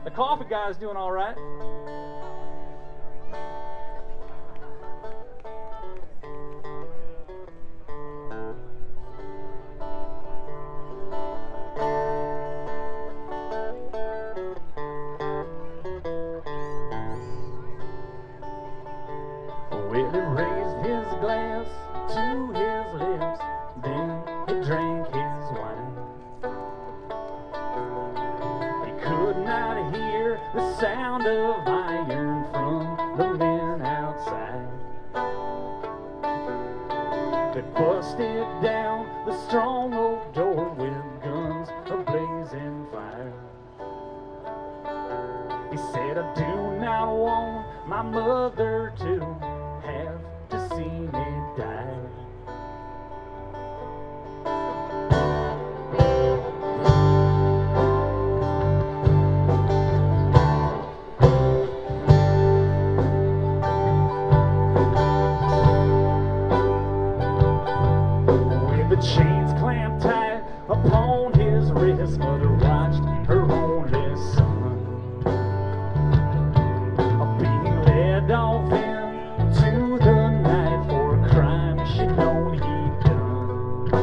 The coffee guy's doing all right. Well, he raised his glass to his lips, then he drank his wine. He could not hear the sound of iron from the men outside. They busted down the strong oak door with guns a-blazing fire. He said, I do not want my mother to have to see me die. With the chains clamped tight upon his wrist, mother watched her only son being led off into the night for a crime she'd known he'd done.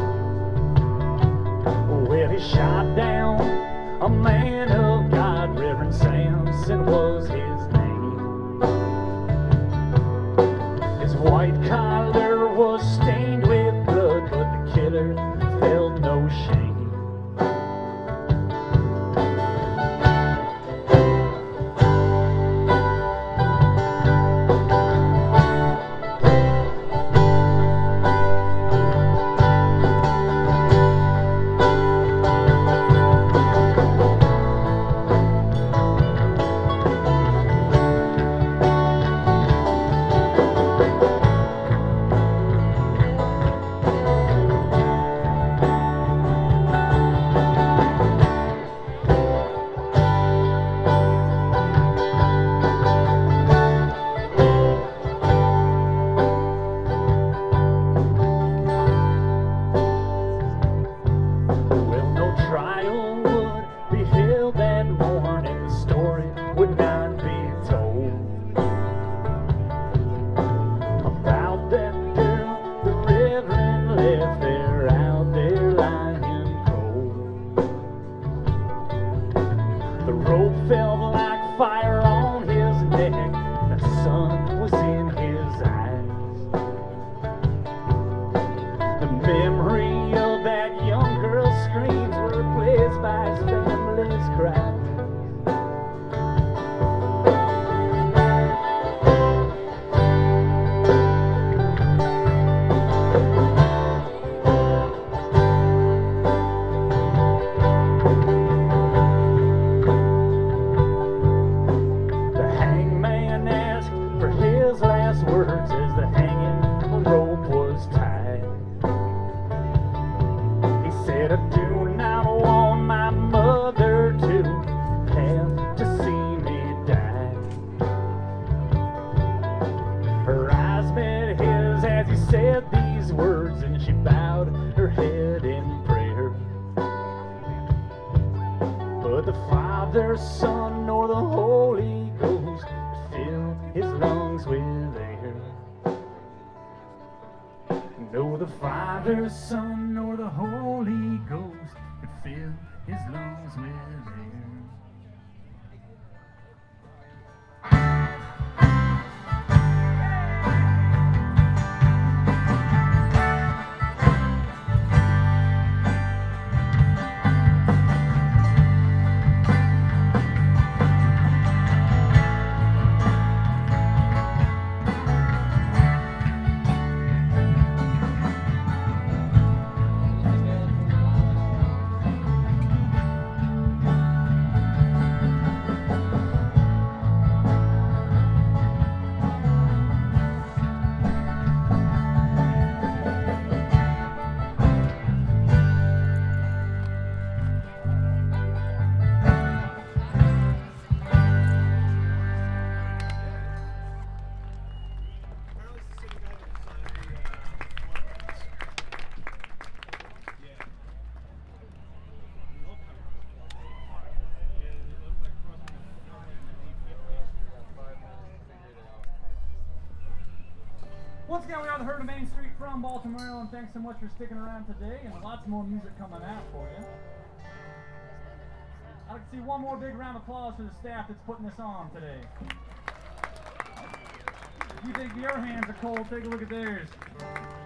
Well, he shot down a man of God, Reverend Samson was his name. His white collar was stained with blood, but the killer felt no shame. Well, no trial would be held that morning. The story would not be told about that girl the Reverend left there out there lying cold. The rope felt like fire on his neck, the sun was in his eyes. The memory of that young girl's screams were replaced by his family's cries. The hangman asked for his last words as the hanging rope was tied. He said, I do not want my mother to have to see me die. Her eyes met his as he said these words, and she bowed her head in prayer. But the Father, Son, nor the Holy Ghost could fill his lungs with air. No, the Father, Son, nor the Holy Ghost could fill his lungs with air. Once again, we are the Herd of Main Street from Baltimore, Maryland. Thanks so much for sticking around today, and lots more music coming out for you. I'd like to see one more big round of applause for the staff that's putting this on today. If you think your hands are cold, take a look at theirs.